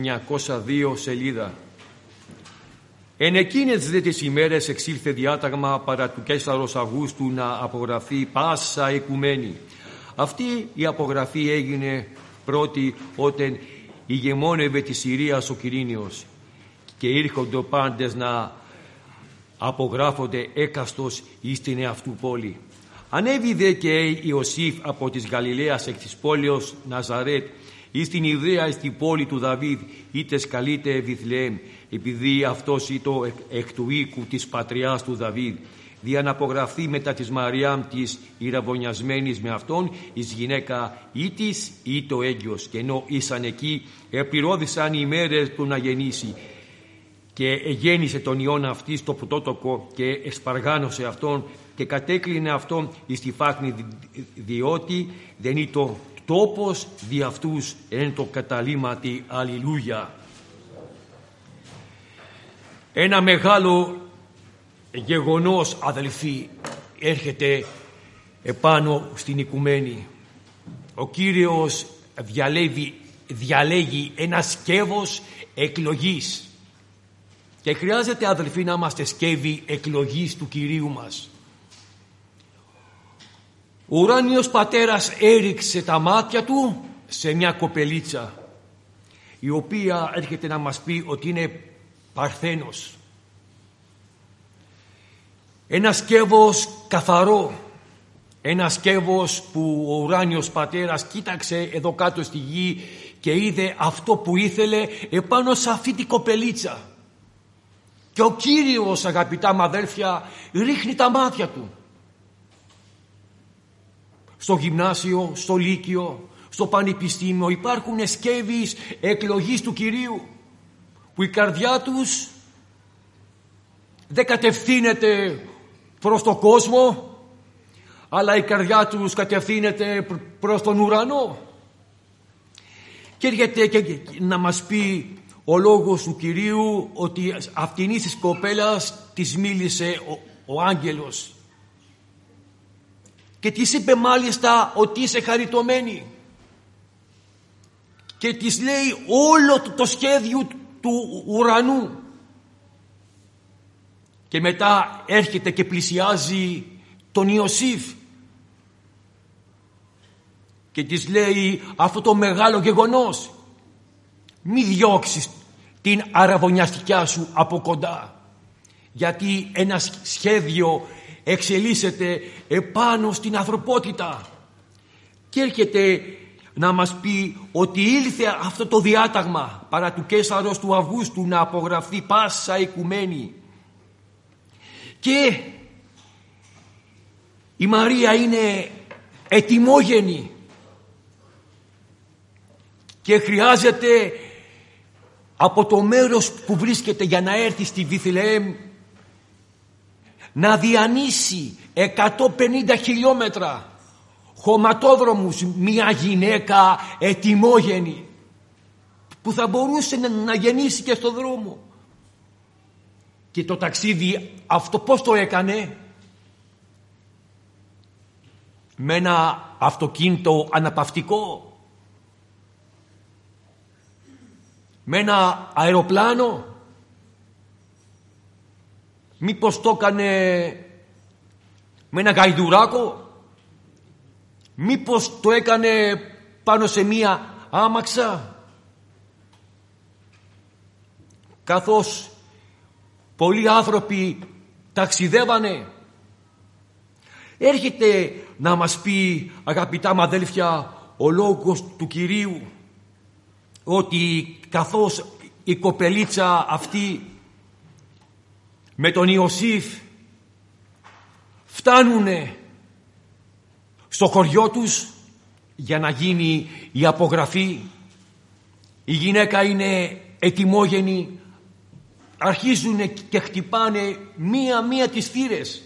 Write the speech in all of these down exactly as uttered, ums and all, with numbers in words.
εννιακόσια δύο σελίδα. Εν εκείνες δε τις ημέρες εξήλθε διάταγμα παρά του Καίσαρος Αυγούστου να απογραφεί πάσα οικουμένη. Αυτή η απογραφή έγινε πρώτη όταν ηγεμόνευε της Συρίας ο Quirinios και ήρχονται πάντες να απογράφονται έκαστος εις την εαυτού πόλη. Ανέβη δε και Ιωσήφ από της Γαλιλαίας εκ της πόλεως Ναζαρέτ εις την Ιδραία εις την πόλη του Δαβίδ, είτε σκαλείται Βιθλεέμ, επειδή αυτός ήτο εκ, εκ του οίκου της πατριάς του Δαβίδ, δια να απογραφεί μετά της Μαριάμ της ηραβωνιασμένης με αυτόν εις γυναίκα ή της ή το έγκυος, και ενώ ήσαν εκεί επληρώθησαν οι ημέρες του να γεννήσει, και γέννησε τον ιόν αυτής στο πρωτότοκο και εσπαργάνωσε αυτόν και κατέκλεινε αυτόν εις τη φάχνη, διότι δεν ήτο τόπος δι' αυτούς εν το καταλήμματι. Αλληλούια. Ένα μεγάλο γεγονός, αδελφοί, έρχεται επάνω στην οικουμένη. Ο Κύριος διαλέγει, διαλέγει ένα σκεύος εκλογής και χρειάζεται, αδελφοί, να είμαστε σκεύη εκλογής του Κυρίου μας. Ο ουράνιος πατέρας έριξε τα μάτια του σε μια κοπελίτσα, η οποία έρχεται να μας πει ότι είναι παρθένος. Ένα σκεύος καθαρό, ένα σκεύος που ο ουράνιος πατέρας κοίταξε εδώ κάτω στη γη και είδε αυτό που ήθελε επάνω σε αυτή την κοπελίτσα. Και ο Κύριος, αγαπητά μ' αδέλφια, ρίχνει τα μάτια του. Στο γυμνάσιο, στο λύκειο, στο πανεπιστήμιο υπάρχουν σκεύεις εκλογής του Κυρίου, που η καρδιά τους δεν κατευθύνεται προς τον κόσμο, αλλά η καρδιά τους κατευθύνεται προς τον ουρανό. Και έρχεται και να μας πει ο λόγος του Κυρίου ότι αυτήν της κοπέλας της μίλησε ο, ο άγγελος και της είπε μάλιστα ότι είσαι χαριτωμένη, και της λέει όλο το σχέδιο του ουρανού. Και μετά έρχεται και πλησιάζει τον Ιωσήφ και της λέει αυτό το μεγάλο γεγονός: μη διώξεις την αραβωνιαστικιά σου από κοντά, γιατί ένα σχέδιο εξελίσσεται επάνω στην ανθρωπότητα. Και έρχεται να μας πει ότι ήλθε αυτό το διάταγμα παρά του Καίσαρος του Αυγούστου να απογραφεί πάσα οικουμένη. Και η Μαρία είναι ετοιμόγενη και χρειάζεται από το μέρος που βρίσκεται για να έρθει στη Βιθλεέμ να διανύσει εκατόν πενήντα χιλιόμετρα χωματόδρομους, μια γυναίκα ετοιμόγενη που θα μπορούσε να γεννήσει και στο δρόμο. Και το ταξίδι αυτό πώς το έκανε? Με ένα αυτοκίνητο αναπαυτικό, με ένα αεροπλάνο, μήπως το έκανε με ένα γαϊδουράκο, μήπως το έκανε πάνω σε μία άμαξα? Καθώς πολλοί άνθρωποι ταξιδεύανε, έρχεται να μας πει, αγαπητά μ' αδέλφια, ο λόγος του Κυρίου ότι καθώς η κοπελίτσα αυτή με τον Ιωσήφ φτάνουνε στο χωριό τους για να γίνει η απογραφή, η γυναίκα είναι ετοιμόγενη, αρχίζουν και χτυπάνε μία-μία τις θύρες.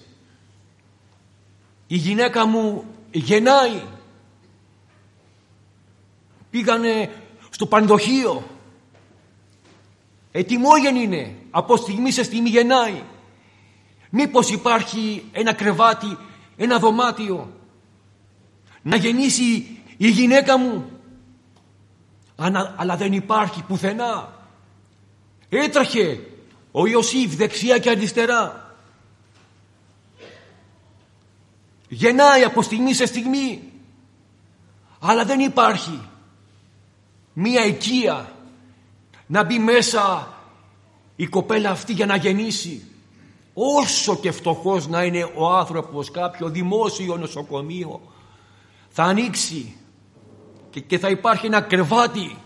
Η γυναίκα μου γεννάει. Πήγανε στο πανδοχείο. Ετοιμόγενη είναι. Από στιγμή σε στιγμή γεννάει. Μήπως υπάρχει ένα κρεβάτι, ένα δωμάτιο να γεννήσει η γυναίκα μου? αλλά δεν υπάρχει πουθενά. Έτρεχε ο Ιωσήφ δεξιά και αριστερά. Γεννάει από στιγμή σε στιγμή, αλλά δεν υπάρχει μία οικία να μπει μέσα η κοπέλα αυτή για να γεννήσει. Όσο και φτωχός να είναι ο άνθρωπος, κάποιο δημόσιο νοσοκομείο θα ανοίξει και, και θα υπάρχει ένα κρεβάτι.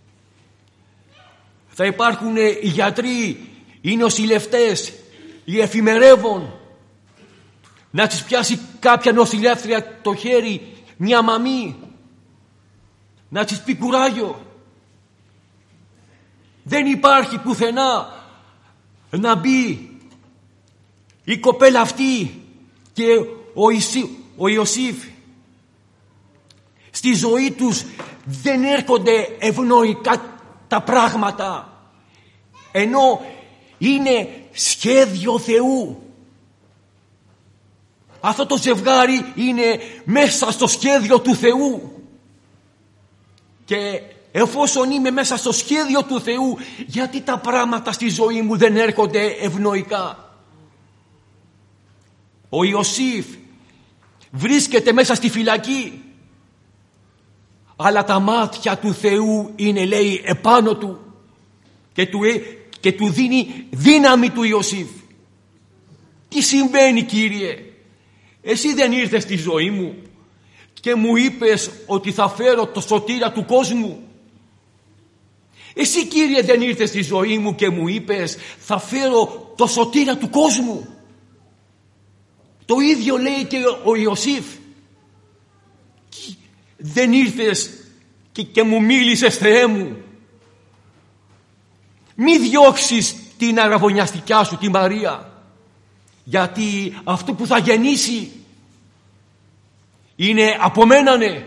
Θα υπάρχουν οι γιατροί, οι νοσηλευτές, οι εφημερεύων. Να της πιάσει κάποια νοσηλεύτρια το χέρι, μια μαμή, να της πει κουράγιο. Δεν υπάρχει πουθενά να μπει η κοπέλα αυτή και ο, Ισί, ο Ιωσήφ. Στη ζωή τους δεν έρχονται ευνοϊκά τα πράγματα, ενώ είναι σχέδιο Θεού. Αυτό το ζευγάρι είναι μέσα στο σχέδιο του Θεού. Και εφόσον είμαι μέσα στο σχέδιο του Θεού, γιατί τα πράγματα στη ζωή μου δεν έρχονται ευνοϊκά? Ο Ιωσήφ βρίσκεται μέσα στη φυλακή, αλλά τα μάτια του Θεού είναι, λέει, επάνω του και του, και του δίνει δύναμη του Ιωσήφ. Τι συμβαίνει, Κύριε? Εσύ δεν ήρθες στη ζωή μου και μου είπες ότι θα φέρω το σωτήρα του κόσμου? Εσύ, Κύριε, δεν ήρθες στη ζωή μου και μου είπες θα φέρω το σωτήρα του κόσμου? Το ίδιο λέει και ο Ιωσήφ. Δεν ήρθες και, και μου μίλησες, Θεέ μου. Μη διώξεις την αραβωνιαστικιά σου τη Μαρία, γιατί αυτό που θα γεννήσει είναι από μένα, ναι.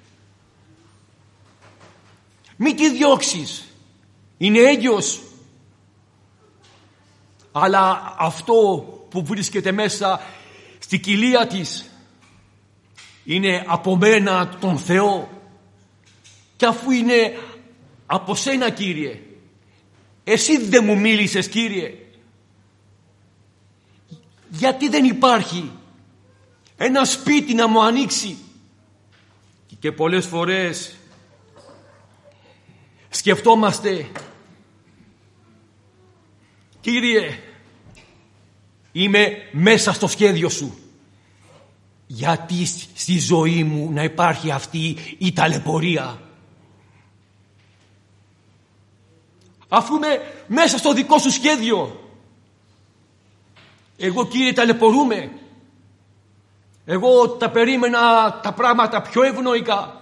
Μη τη διώξεις, είναι έγκυος. Αλλά αυτό που βρίσκεται μέσα στη κοιλία της είναι από μένα, τον Θεό. Και αφού είναι από σένα, Κύριε, εσύ δεν μου μίλησες, Κύριε? Γιατί δεν υπάρχει ένα σπίτι να μου ανοίξει? Και πολλές φορές σκεφτόμαστε, Κύριε, είμαι μέσα στο σχέδιο σου, γιατί στη ζωή μου να υπάρχει αυτή η ταλαιπωρία? Αφού είμαι μέσα στο δικό σου σχέδιο, εγώ, Κύριε, ταλαιπωρούμε. Εγώ τα περίμενα τα πράγματα πιο ευνοϊκά.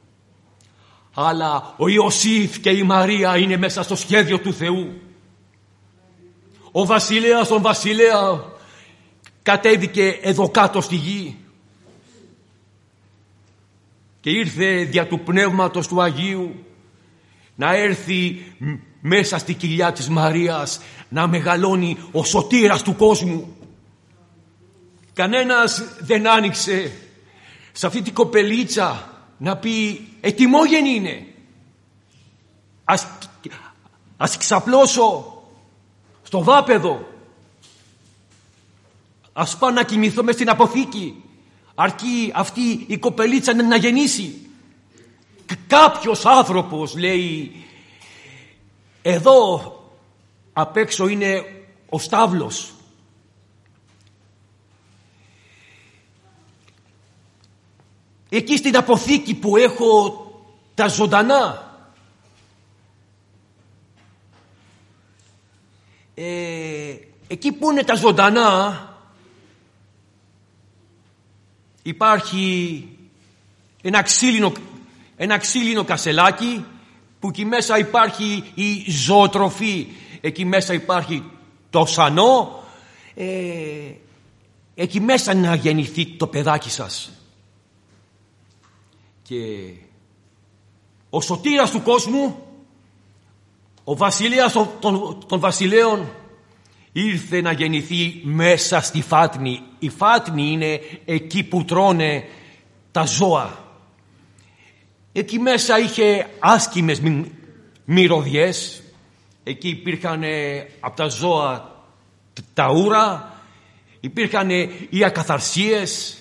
Αλλά ο Ιωσήφ και η Μαρία είναι μέσα στο σχέδιο του Θεού. Ο βασιλέας τον βασιλέα κατέβηκε εδώ κάτω στη γη και ήρθε δια του Πνεύματος του Αγίου να έρθει μέσα στη κοιλιά της Μαρίας να μεγαλώνει ο σωτήρας του κόσμου. Κανένας δεν άνοιξε σε αυτή την κοπελίτσα να πει ετοιμόγενη είναι, ας, ας ξαπλώσω στο βάπεδο, ας πάω να κοιμηθώ μες στην αποθήκη, αρκεί αυτή η κοπελίτσα να γεννήσει. Κάποιος άνθρωπος λέει, εδώ απ' έξω είναι ο στάβλος, εκεί στην αποθήκη που έχω τα ζωντανά, ε, εκεί που είναι τα ζωντανά υπάρχει ένα ξύλινο, ένα ξύλινο κασελάκι που εκεί μέσα υπάρχει η ζωοτροφή, εκεί μέσα υπάρχει το σανό, ε, εκεί μέσα να γεννηθεί το παιδάκι σας. Και ο σωτήρας του κόσμου, ο βασιλέας των, των, των βασιλέων, ήρθε να γεννηθεί μέσα στη φάτνη. Η φάτνη είναι εκεί που τρώνε τα ζώα. Εκεί μέσα είχε άσκημες μυ, μυρωδιές. Εκεί υπήρχαν από τα ζώα τα ούρα, υπήρχαν οι ακαθαρσίες.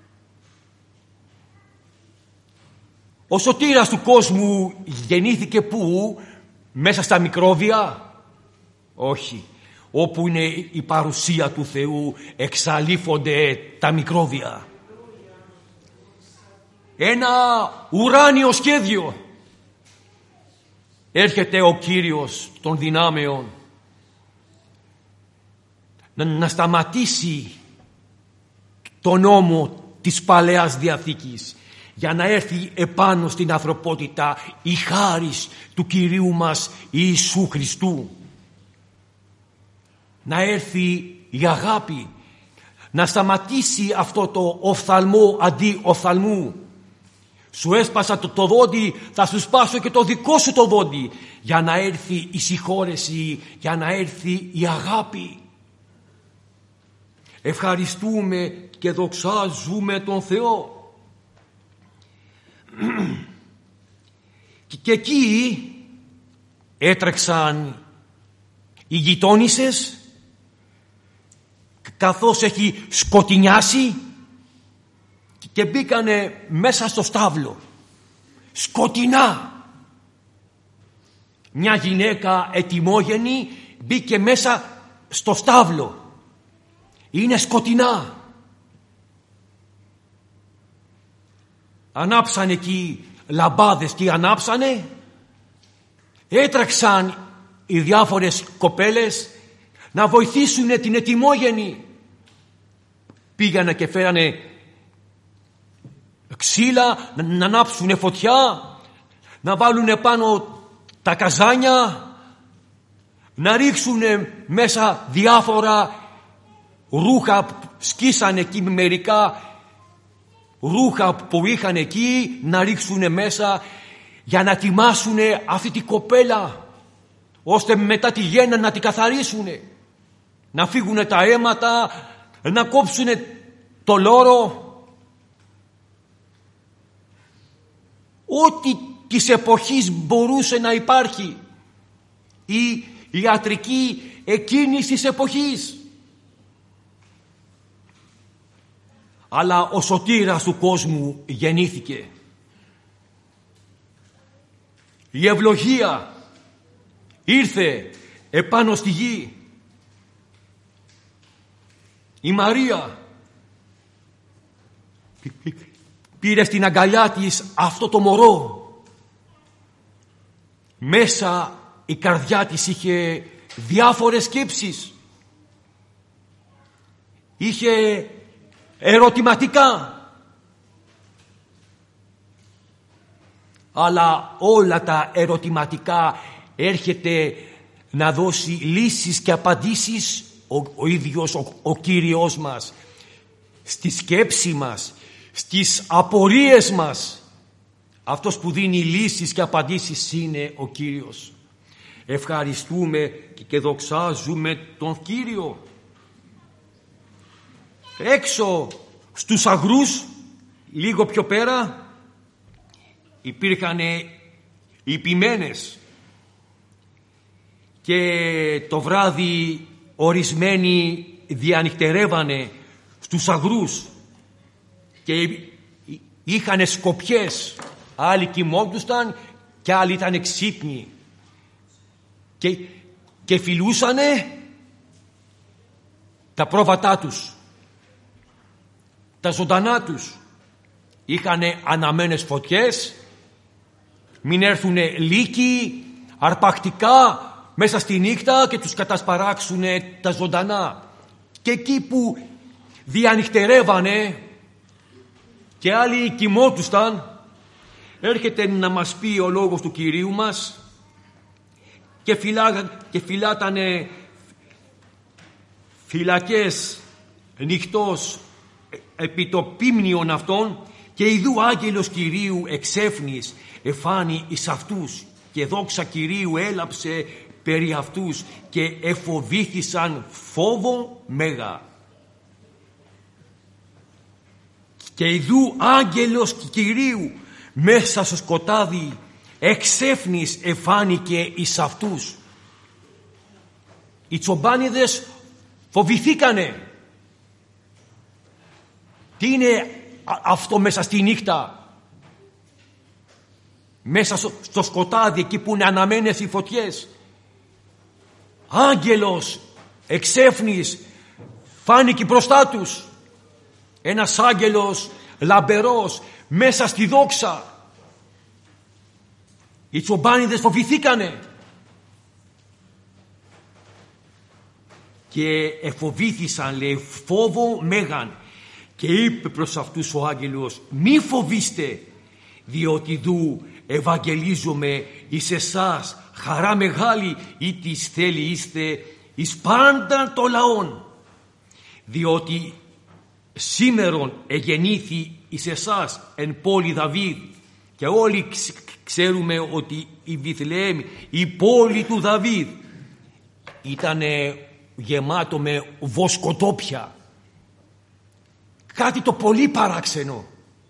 Ο σωτήρας του κόσμου γεννήθηκε πού? Μέσα στα μικρόβια? Όχι. Όπου είναι η παρουσία του Θεού εξαλείφονται τα μικρόβια. Ένα ουράνιο σχέδιο. Έρχεται ο Κύριος των δυνάμεων να, να σταματήσει τον νόμο της Παλαιάς Διαθήκης, για να έρθει επάνω στην ανθρωπότητα η χάρις του Κυρίου μας Ιησού Χριστού. Να έρθει η αγάπη, να σταματήσει αυτό το οφθαλμό αντί οφθαλμού. Σου έσπασα το, το δόντι, θα σου σπάσω και το δικό σου το δόντι, για να έρθει η συγχώρεση, για να έρθει η αγάπη. Ευχαριστούμε και δοξάζουμε τον Θεό. Και εκεί έτρεξαν οι γειτόνισσες, καθώς έχει σκοτεινιάσει, και μπήκανε μέσα στο στάβλο. Σκοτεινά. Μια γυναίκα ετοιμόγενη μπήκε μέσα στο στάβλο. Είναι σκοτεινά. Ανάψανε εκεί λαμπάδες και ανάψανε. Έτρεξαν οι διάφορες κοπέλες να βοηθήσουν την ετοιμόγενη. Πήγανε και φέρανε ξύλα, να ανάψουν φωτιά, να βάλουν πάνω τα καζάνια, να ρίξουν μέσα διάφορα ρούχα. Σκίσανε εκεί μερικά ρούχα που είχαν εκεί, να ρίξουν μέσα, για να τιμάσουν αυτή την κοπέλα, ώστε μετά τη γέννα να την καθαρίσουν, να φύγουν τα αίματα, να κόψουν το λόρο. Ό,τι της εποχής μπορούσε να υπάρχει, η ιατρική εκείνης της εποχής. Αλλά ο σωτήρας του κόσμου γεννήθηκε. Η ευλογία ήρθε επάνω στη γη. Η Μαρία πήρε στην αγκαλιά της αυτό το μωρό. Μέσα η καρδιά της είχε διάφορες σκέψεις. Είχε ερωτηματικά. Αλλά όλα τα ερωτηματικά έρχεται να δώσει λύσεις και απαντήσεις ο, ο ίδιος ο, ο Κύριος μας. Στη σκέψη μας, στις απορίες μας. Αυτός που δίνει λύσεις και απαντήσεις είναι ο Κύριος. Ευχαριστούμε και δοξάζουμε τον Κύριο. Έξω στους αγρούς, λίγο πιο πέρα, υπήρχαν οι ποιμένες, και το βράδυ ορισμένοι διανυχτερεύανε στους αγρούς και είχαν σκοπιές. Άλλοι κοιμόντουσαν και άλλοι ήταν ξύπνοι και, και φιλούσανε τα πρόβατά τους, τα ζωντανά τους. Είχανε αναμένες φωτιές, μην έρθουνε λύκοι αρπακτικά μέσα στη νύχτα και τους κατασπαράξουνε τα ζωντανά. Και εκεί που διανυχτερεύανε και άλλοι κοιμόντουσαν, έρχεται να μας πει ο λόγος του Κυρίου μας, και, φυλά, και φυλάτανε φυλακές νυχτός επί το πίμνιον αυτών, και ιδού άγγελος Κυρίου εξέφνης εφάνει εις αυτούς, και δόξα Κυρίου έλαψε περί αυτούς, και εφοβήθησαν φόβο μέγα. Και ιδού άγγελος Κυρίου μέσα στο σκοτάδι εξέφνης εφάνηκε εις αυτούς. Οι τσομπάνιδες φοβηθήκανε. Τι είναι αυτό μέσα στη νύχτα, μέσα στο σκοτάδι, εκεί που είναι αναμένες οι φωτιές? Άγγελος εξέφνης φάνηκε μπροστά τους. Ένας άγγελος λαμπερός μέσα στη δόξα. Οι τσομπάνιδες φοβηθήκανε και εφοβήθησαν, λέει, φόβο μέγαν. Και είπε προς αυτούς ο άγγελος: μη φοβήστε, διότι δου ευαγγελίζομαι εις εσάς χαρά μεγάλη, ή της θέλει είστε εις πάντα το λαόν. Διότι σήμερον εγεννήθη εις εσάς εν πόλη Δαβίδ. Και όλοι ξέρουμε ότι η Βιθλεέμ, η πόλη του Δαβίδ, ήταν γεμάτο με βοσκοτόπια. Κάτι το πολύ παράξενο.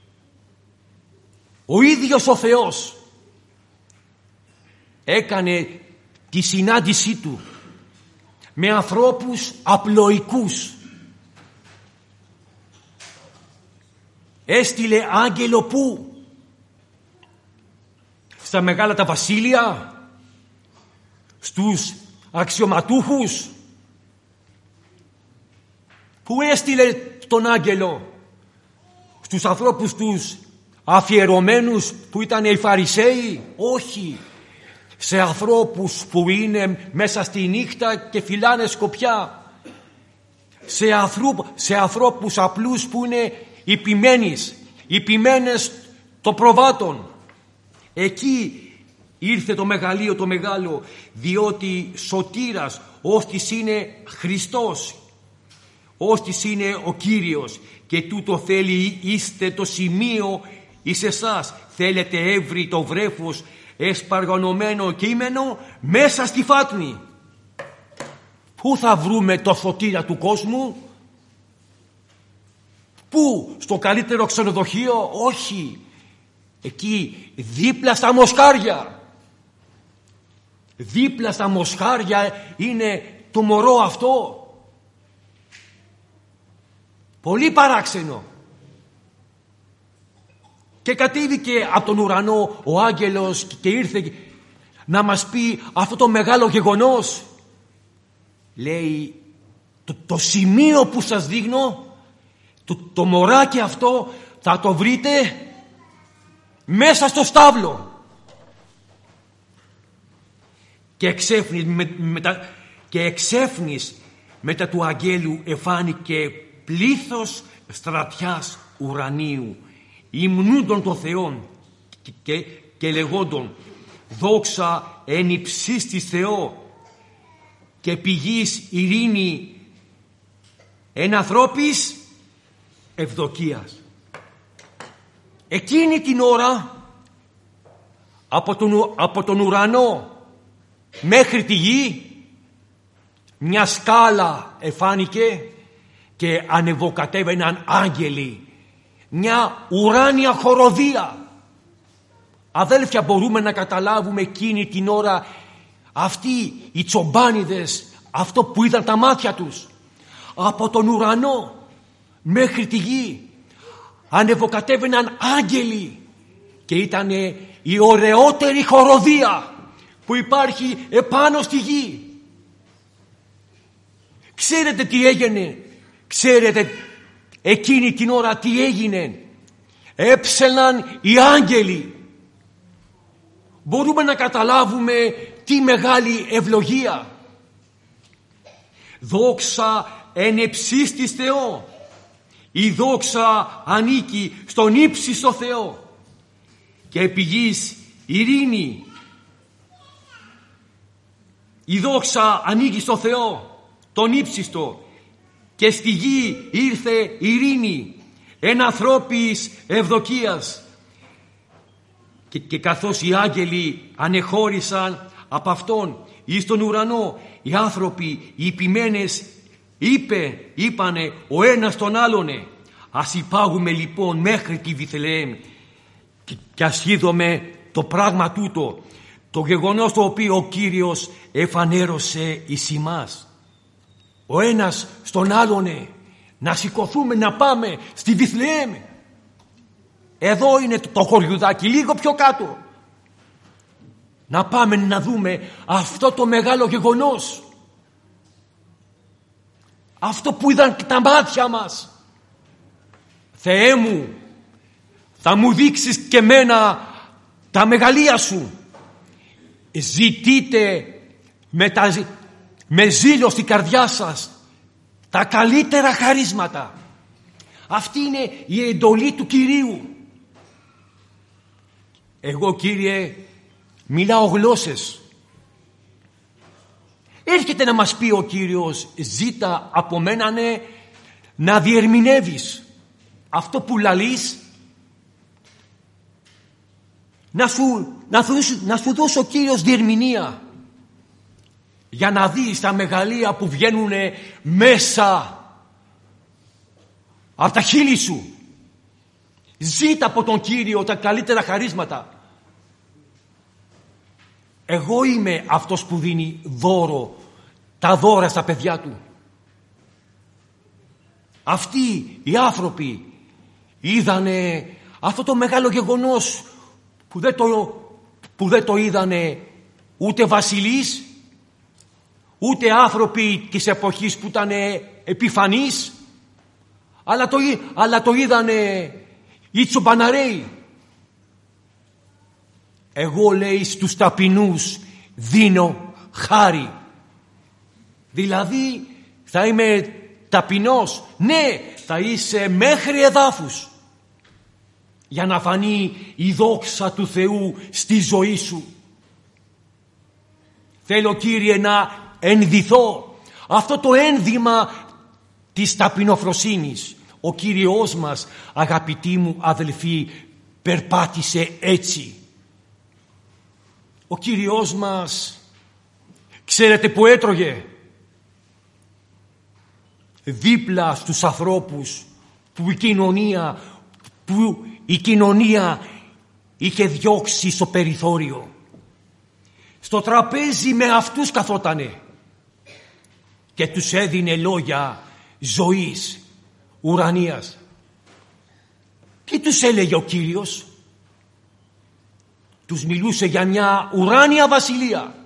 Ο ίδιος ο Θεός έκανε τη συνάντησή του με ανθρώπους απλοϊκούς. Έστειλε άγγελο πού? Στα μεγάλα τα βασίλεια, στους αξιωματούχους. Πού έστειλε τον άγγελο? Στους ανθρώπους τους αφιερωμένους που ήταν οι Φαρισαίοι? Όχι. Σε ανθρώπους που είναι μέσα στη νύχτα και φυλάνε σκοπιά. Σε, ανθρώπου, σε ανθρώπους απλούς που είναι υπημένες, υπημένες το προβάτων. Εκεί ήρθε το μεγαλείο το μεγάλο, διότι σωτήρας όστις είναι Χριστός, όστις είναι ο Κύριος, και τούτο θέλει είστε το σημείο εις εσάς. Θέλετε εύρη το βρέφος εσπαργανωμένο κείμενο μέσα στη φάτνη. Πού θα βρούμε το σωτήρα του κόσμου? Πού? Στο καλύτερο ξενοδοχείο? Όχι. Εκεί δίπλα στα μοσχάρια. Δίπλα στα μοσχάρια είναι το μωρό αυτό. Πολύ παράξενο. Και κατέβηκε από τον ουρανό ο άγγελος και ήρθε να μας πει αυτό το μεγάλο γεγονός. Λέει, το, το σημείο που σας δείχνω, το, το μωράκι αυτό θα το βρείτε μέσα στο στάβλο. Και εξέφνης, με, μετα, και εξέφνης μετά του αγγέλου εφάνηκε πλήθος στρατιάς ουρανίου, υμνούντων των Θεών και, και, και λεγόντων δόξα εν υψίστης Θεό και πηγής ειρήνη εν ανθρώπης ευδοκίας. Εκείνη την ώρα από τον, από τον ουρανό μέχρι τη γη μια σκάλα εφάνηκε και ανεβοκατέβαιναν άγγελοι, μια ουράνια χοροδία. Αδέλφια, μπορούμε να καταλάβουμε εκείνη την ώρα αυτοί οι τσομπάνιδες αυτό που είδαν τα μάτια τους? Από τον ουρανό μέχρι τη γη ανεβοκατέβαιναν άγγελοι και ήταν η ωραιότερη χοροδία που υπάρχει επάνω στη γη. Ξέρετε τι έγινε? Ξέρετε εκείνη την ώρα τι έγινε? Έψελαν οι άγγελοι. Μπορούμε να καταλάβουμε τι μεγάλη ευλογία. Δόξα εν υψίστης Θεό. Η δόξα ανήκει στον ύψιστο Θεό. Και επί γης ειρήνη. Η δόξα ανήκει στο Θεό, τον ύψιστο. Και στη γη ήρθε ειρήνη εν ανθρώπης ευδοκίας. Και, και καθώς οι άγγελοι ανεχώρησαν από αυτόν εις τον ουρανό, οι άνθρωποι, οι υπημένες, είπε, είπανε ο ένας τον άλλονε, ας υπάγουμε λοιπόν μέχρι τη Βιθλεέμ και ας είδome το πράγμα τούτο, το γεγονός το οποίο ο Κύριος εφανέρωσε εις ημάς. Ο ένας στον άλλον, να σηκωθούμε να πάμε στη Βιθλεέμ. Εδώ είναι το χωριουδάκι, λίγο πιο κάτω. Να πάμε να δούμε αυτό το μεγάλο γεγονός. Αυτό που είδαν τα μάτια μας. Θεέ μου, θα μου δείξεις και μένα τα μεγαλεία σου. Ζητείτε με, τα, με ζήλο στην καρδιά σας τα καλύτερα χαρίσματα. Αυτή είναι η εντολή του Κυρίου. Εγώ, Κύριε, μιλάω γλώσσες. Έρχεται να μας πει ο Κύριος, ζήτα από μένα ναι, να διερμηνεύεις αυτό που λαλείς, να σου, να, σου, να σου δώσει ο Κύριος διερμηνία για να δεις τα μεγαλεία που βγαίνουν μέσα από τα χείλη σου. Ζήτα από τον Κύριο τα καλύτερα χαρίσματα. Εγώ είμαι αυτός που δίνει δώρο, τα δώρα στα παιδιά του. Αυτοί οι άνθρωποι είδανε αυτό το μεγάλο γεγονός που δεν το, που δεν το είδανε ούτε βασιλείς, ούτε άνθρωποι της εποχής που ήταν επιφανείς, αλλά το, αλλά το είδανε οι τσομπαναρέοι. Εγώ, λέει, στους ταπεινούς δίνω χάρη. Δηλαδή θα είμαι ταπεινός. Ναι, θα είσαι μέχρι εδάφους για να φανεί η δόξα του Θεού στη ζωή σου. Θέλω, Κύριε, να ενδυθώ αυτό το ένδυμα της ταπεινοφροσύνης. Ο Κύριος μας, αγαπητοί μου αδελφοί, περπάτησε έτσι. Ο Κύριος μας, ξέρετε που έτρωγε? Δίπλα στους ανθρώπους που η κοινωνία, που η κοινωνία είχε διώξει στο περιθώριο. Στο τραπέζι με αυτούς καθότανε και τους έδινε λόγια ζωής, ουρανίας. Τι τους έλεγε ο Κύριος? Τους μιλούσε για μια ουράνια βασιλεία.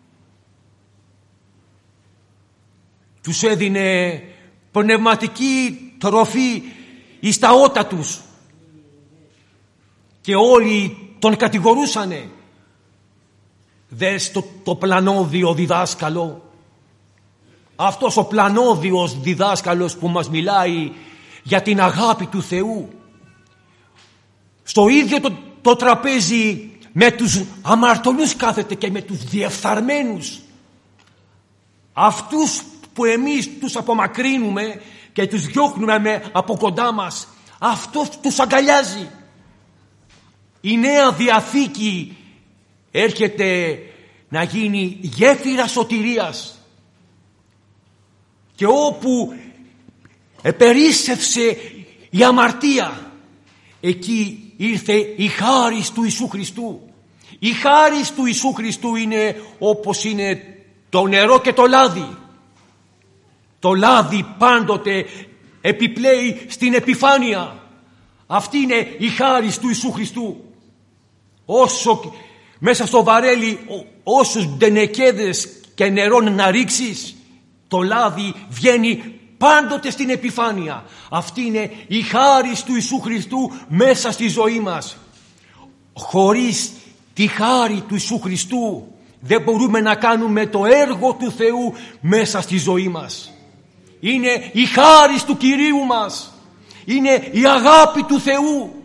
Τους έδινε πνευματική τροφή εις τα ότα τους. Και όλοι τον κατηγορούσανε. Δες το, το πλανόδιο διδάσκαλο. Αυτός ο πλανόδιος διδάσκαλος που μας μιλάει για την αγάπη του Θεού. Στο ίδιο το, το τραπέζι με τους αμαρτωλούς κάθεται και με τους διεφθαρμένους. Αυτούς που εμείς τους απομακρύνουμε και τους διώχνουμε με, από κοντά μας, αυτός τους αγκαλιάζει. Η Νέα Διαθήκη έρχεται να γίνει γέφυρα σωτηρίας. Και όπου επερίσσευσε η αμαρτία, εκεί ήρθε η χάρις του Ιησού Χριστού. Η χάρις του Ιησού Χριστού είναι όπως είναι το νερό και το λάδι. Το λάδι πάντοτε επιπλέει στην επιφάνεια. Αυτή είναι η χάρις του Ιησού Χριστού. Όσο μέσα στο βαρέλι, όσους ντενεκέδες και νερό να ρίξεις, το λάδι βγαίνει πάντοτε στην επιφάνεια. Αυτή είναι η χάρις του Ιησού Χριστού μέσα στη ζωή μας. Χωρίς τη χάρη του Ιησού Χριστού δεν μπορούμε να κάνουμε το έργο του Θεού μέσα στη ζωή μας. Είναι η χάρις του Κυρίου μας. Είναι η αγάπη του Θεού.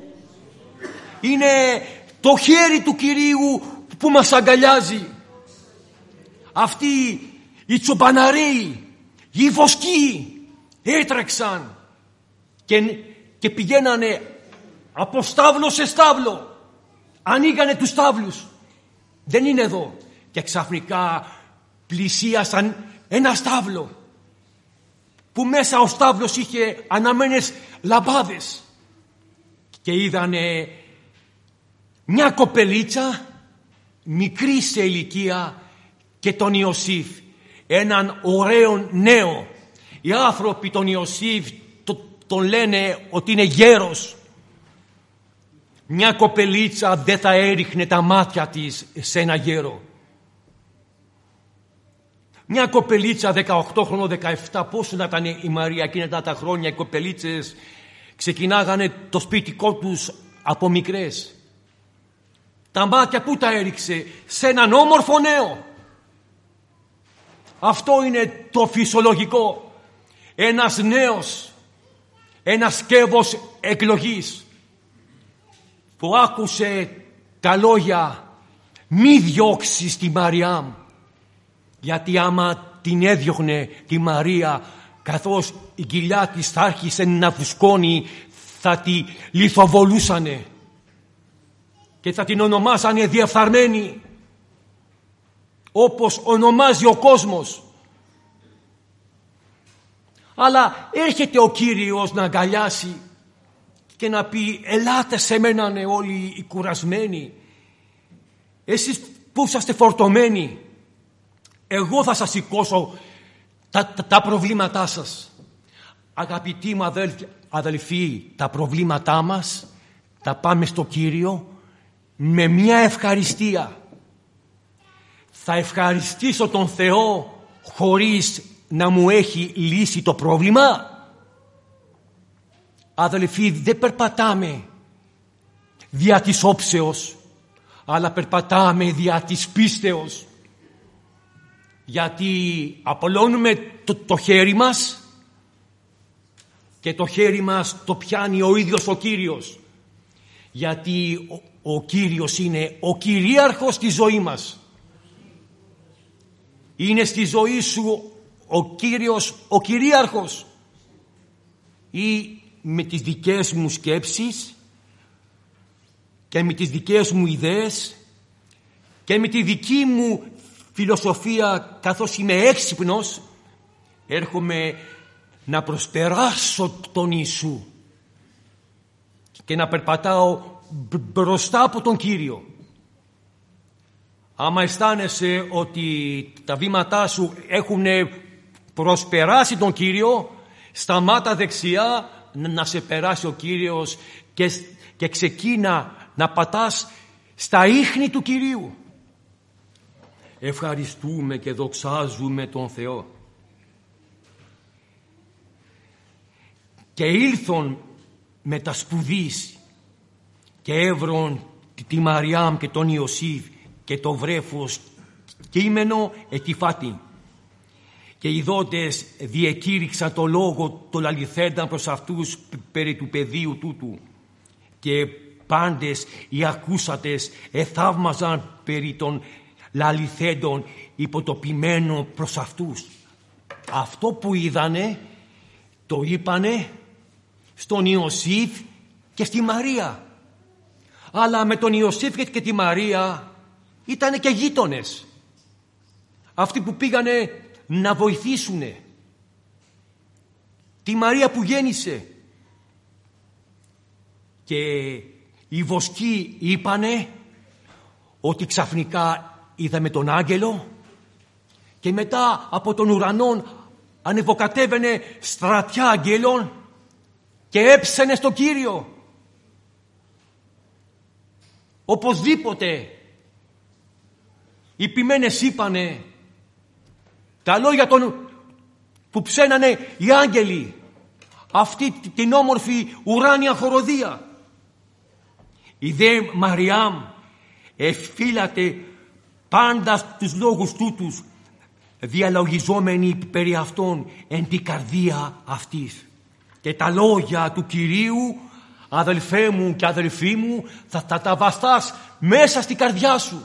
Είναι το χέρι του Κυρίου που μας αγκαλιάζει. Αυτοί οι τσομπαναρέοι, οι βοσκοί έτρεξαν και, και πηγαίνανε από στάβλο σε στάβλο. Ανοίγανε τους στάβλους. Δεν είναι εδώ. Και ξαφνικά πλησίασαν ένα στάβλο που μέσα ο στάβλος είχε αναμένες λαμπάδες και είδανε μια κοπελίτσα μικρή σε ηλικία και τον Ιωσήφ, έναν ωραίο νέο. Οι άνθρωποι τον Ιωσήφ το, τον λένε ότι είναι γέρος. Μια κοπελίτσα δεν θα έριχνε τα μάτια της σε ένα γέρο. Μια κοπελίτσα δεκαοκτώ χρονών, δεκαεπτά, πόσο να ήταν η Μαρία εκείνα τα χρόνια? Οι κοπελίτσες ξεκινάγανε το σπιτικό τους από μικρές. Τα μάτια που τα έριξε? Σε έναν όμορφο νέο. Αυτό είναι το φυσιολογικό. Ένας νέος, ένας σκεύος εκλογής που άκουσε τα λόγια «Μη διώξεις τη Μαριάμ», γιατί άμα την έδιωχνε τη Μαρία, καθώς η κοιλιά της θα άρχισε να φουσκώνει, θα τη λιθοβολούσανε και θα την ονομάσανε διεφθαρμένη, όπως ονομάζει ο κόσμος. Αλλά έρχεται ο Κύριος να αγκαλιάσει και να πει «Ελάτε σε μένα όλοι οι κουρασμένοι, εσείς που είσαστε φορτωμένοι, εγώ θα σας σηκώσω τα, τα, τα προβλήματά σας». Αγαπητοί μου αδέλφοι, αδελφοί, τα προβλήματά μας τα πάμε στο Κύριο με μια ευχαριστία. Θα ευχαριστήσω τον Θεό χωρίς να μου έχει λύσει το πρόβλημα? Αδελφοί, δεν περπατάμε δια της όψεως, αλλά περπατάμε δια της πίστεως. Γιατί απολώνουμε το, το χέρι μας και το χέρι μας το πιάνει ο ίδιος ο Κύριος. Γιατί ο, ο Κύριος είναι ο κυρίαρχος στη ζωή μας. Είναι στη ζωή σου ο Κύριος ο κυρίαρχος, ή με τις δικές μου σκέψεις και με τις δικές μου ιδέες και με τη δική μου φιλοσοφία, καθώς είμαι έξυπνος, έρχομαι να προσπεράσω τον Ιησού και να περπατάω μπροστά από τον Κύριο. Άμα αισθάνεσαι ότι τα βήματά σου έχουν προσπεράσει τον Κύριο, σταμάτα δεξιά να σε περάσει ο Κύριος και, και ξεκίνα να πατάς στα ίχνη του Κυρίου. Ευχαριστούμε και δοξάζουμε τον Θεό. Και ήλθον με τα σπουδής και έβρον τη Μαριάμ και τον Ιωσήφ και το βρέφος κείμενο εκυφάτη. Και οι δότες διεκήρυξαν το λόγο το λαληθέντα προς αυτούς περί του παιδίου τούτου. Και πάντες οι ακούσατες εθαύμαζαν περί των λαληθέντων υποτοπιμένο προς αυτούς. Αυτό που είδανε το είπανε στον Ιωσήφ και στη Μαρία. Αλλά με τον Ιωσήφ και τη Μαρία ήτανε και γείτονες. Αυτοί που πήγανε να βοηθήσουνε τη Μαρία που γέννησε. Και οι βοσκοί είπανε ότι ξαφνικά είδαμε τον άγγελο και μετά από τον ουρανό ανεβοκατέβαινε στρατιά αγγέλων και έψαινε στο Κύριο. Οπωσδήποτε οι ποιμένες είπανε τα λόγια των, που ψένανε οι άγγελοι, αυτή την όμορφη ουράνια χοροδία. Η δε Μαριάμ εφύλατε πάντα τους λόγους τούτους, διαλογιζόμενοι περί αυτών εν την καρδία αυτής. Και τα λόγια του Κυρίου, αδελφέ μου και αδελφοί μου, θα, θα τα βαστάς μέσα στη καρδιά σου.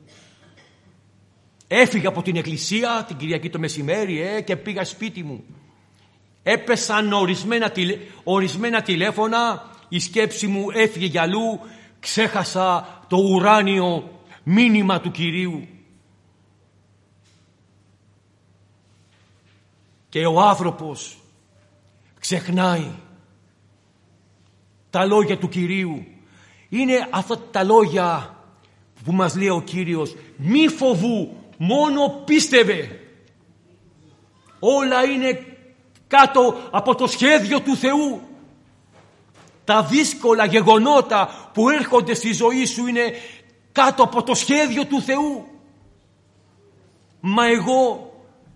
Έφυγα από την εκκλησία την Κυριακή το μεσημέρι ε, και πήγα σπίτι μου. Έπεσαν ορισμένα, τηλε, ορισμένα τηλέφωνα, η σκέψη μου έφυγε για αλλού, ξέχασα το ουράνιο μήνυμα του Κυρίου. Και ο άνθρωπος ξεχνάει τα λόγια του Κυρίου Είναι αυτά τα λόγια που μας λέει ο Κύριος. Μη φοβού, μόνο πίστευε. Όλα είναι κάτω από το σχέδιο του Θεού. Τα δύσκολα γεγονότα που έρχονται στη ζωή σου είναι κάτω από το σχέδιο του Θεού. Μα εγώ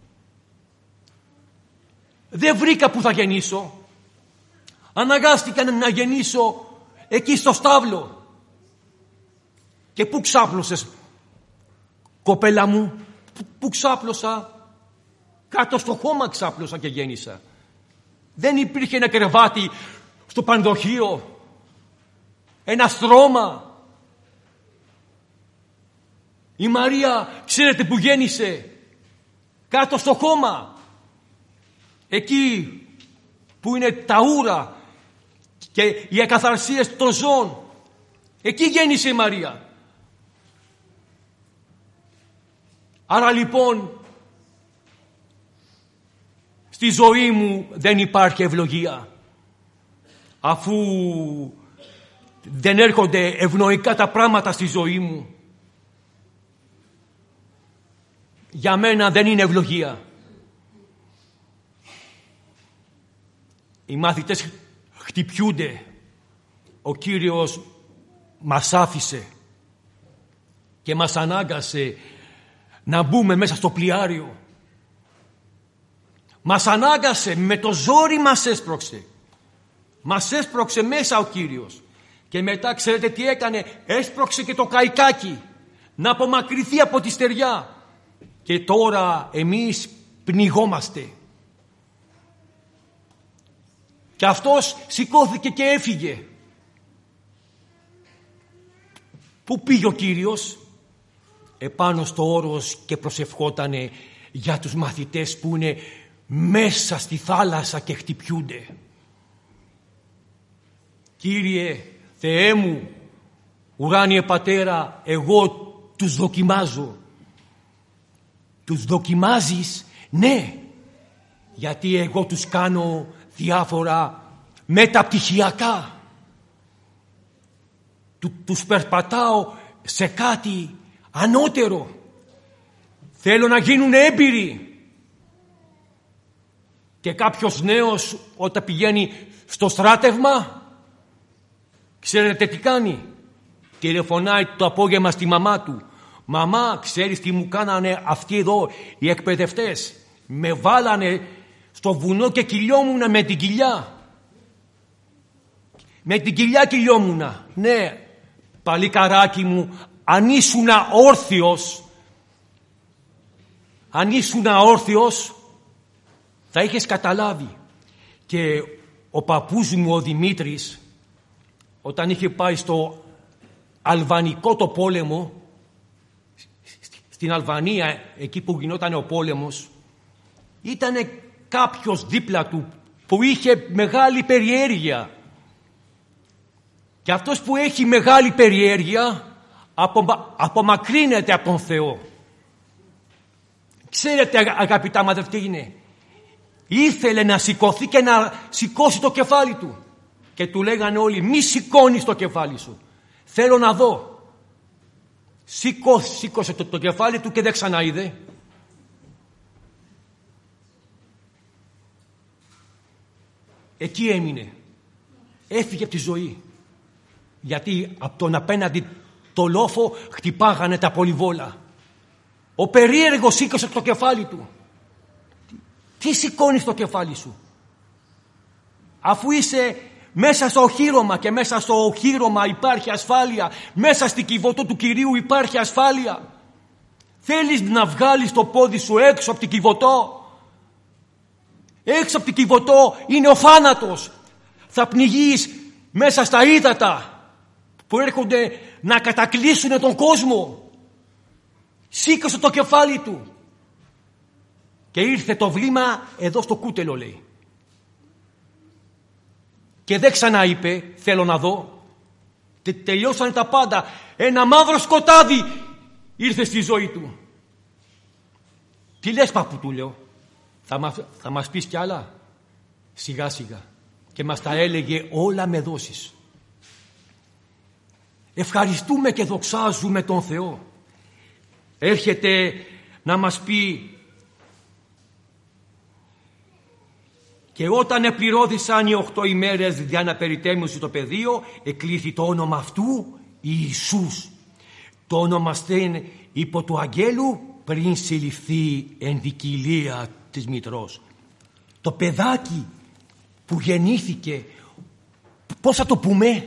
δεν βρήκα που θα γεννήσω. Αναγκάστηκα να γεννήσω εκεί στο στάβλο. Και πού ξάπλωσες, κοπέλα μου? Πού, πού ξάπλωσα? Κάτω στο χώμα ξάπλωσα και γέννησα. Δεν υπήρχε ένα κρεβάτι στο πανδοχείο, ένα στρώμα. Η Μαρία, ξέρετε που γέννησε? Κάτω στο χώμα, εκεί που είναι τα ούρα και οι ακαθαρσίες των ζώων. Εκεί γέννησε η Μαρία. Άρα λοιπόν στη ζωή μου δεν υπάρχει ευλογία, αφού δεν έρχονται ευνοϊκά τα πράγματα στη ζωή μου. Για μένα δεν είναι ευλογία. Οι μαθητές χτυπιούνται. Ο Κύριος μας άφησε και μας ανάγκασε να μπούμε μέσα στο πλοιάριο. Μας ανάγκασε, με το ζόρι μας έσπρωξε. Μας έσπρωξε μέσα ο Κύριος. Και μετά ξέρετε τι έκανε? Έσπρωξε και το καϊκάκι να απομακρυνθεί από τη στεριά. Και τώρα εμείς πνιγόμαστε. Και αυτός σηκώθηκε και έφυγε. Πού πήγε ο Κύριος? Επάνω στο όρος και προσευχότανε για τους μαθητές που είναι μέσα στη θάλασσα και χτυπιούνται. Κύριε Θεέ μου, ουράνιε Πατέρα, εγώ τους δοκιμάζω. Τους δοκιμάζεις? Ναι, γιατί εγώ τους κάνω διάφορα μεταπτυχιακά. Του, τους περπατάω σε κάτι ανώτερο. Θέλω να γίνουν έμπειροι. Και κάποιος νέος όταν πηγαίνει στο στράτευμα, ξέρετε τι κάνει? Τηλεφωνάει το απόγευμα στη μαμά του. Μαμά, ξέρεις τι μου κάνανε αυτοί εδώ οι εκπαιδευτές? Με βάλανε στο βουνό και κυλιόμουνα με την κοιλιά. Με την κοιλιά κυλιόμουνα. Ναι, παλικαράκι μου, αν ήσουν όρθιος, αν ήσουν όρθιος, θα είχες καταλάβει. Και ο παππούς μου ο Δημήτρης, όταν είχε πάει στο αλβανικό το πόλεμο, στην Αλβανία, εκεί που γινόταν ο πόλεμος, ήταν κάποιος δίπλα του που είχε μεγάλη περιέργεια. Και αυτός που έχει μεγάλη περιέργεια απομα... απομακρύνεται από τον Θεό. Ξέρετε αγαπητά μάδε τι είναι? Ήθελε να σηκωθεί και να σηκώσει το κεφάλι του. Και του λέγανε όλοι, μη σηκώνεις το κεφάλι σου. Θέλω να δω. Σήκω, σήκωσε το, το κεφάλι του και δεν ξαναείδε. Εκεί έμεινε. Έφυγε από τη ζωή. Γιατί από τον απέναντι το λόφο χτυπάγανε τα πολυβόλα. Ο περίεργος σήκωσε το κεφάλι του. Τι σηκώνεις το κεφάλι σου? Αφού είσαι μέσα στο οχύρωμα και μέσα στο οχύρωμα υπάρχει ασφάλεια. Μέσα στην κυβωτό του Κυρίου υπάρχει ασφάλεια. Θέλεις να βγάλεις το πόδι σου έξω από την κυβωτό? Έξω από την κυβωτό είναι ο θάνατος. Θα πνιγείς μέσα στα ύδατα που έρχονται να κατακλείσουν τον κόσμο. Σήκωσε το κεφάλι του. Και ήρθε το βλήμα εδώ στο κούτελο, λέει. Και δεν ξανά είπε, θέλω να δω. Τε, τελειώσανε τα πάντα. Ένα μαύρο σκοτάδι ήρθε στη ζωή του. Τι λες παππού, του λέω? Θα, μα, θα μας πεις κι άλλα? Σιγά σιγά. Και μας τα έλεγε όλα με δόσεις. Ευχαριστούμε και δοξάζουμε τον Θεό. Έρχεται να μας πει: και όταν επληρώθησαν οι οχτώ ημέρες δια να περιτέμνωση το πεδίο, εκλήθη το όνομα αυτού Ιησούς. Το όνομα στέν υπό του αγγέλου πριν συλληφθεί εν δικηλεία της μητρός. Το παιδάκι που γεννήθηκε, πώς θα το πούμε?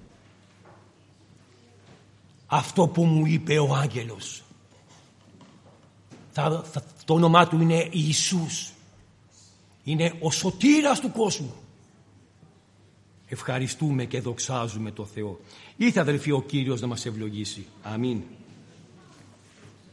Αυτό που μου είπε ο άγγελος. Θα, θα, το όνομά του είναι Ιησούς. Είναι ο σωτήρας του κόσμου. Ευχαριστούμε και δοξάζουμε το Θεό. Ήρθε, αδελφοί, ο Κύριος να μας ευλογήσει. Αμήν.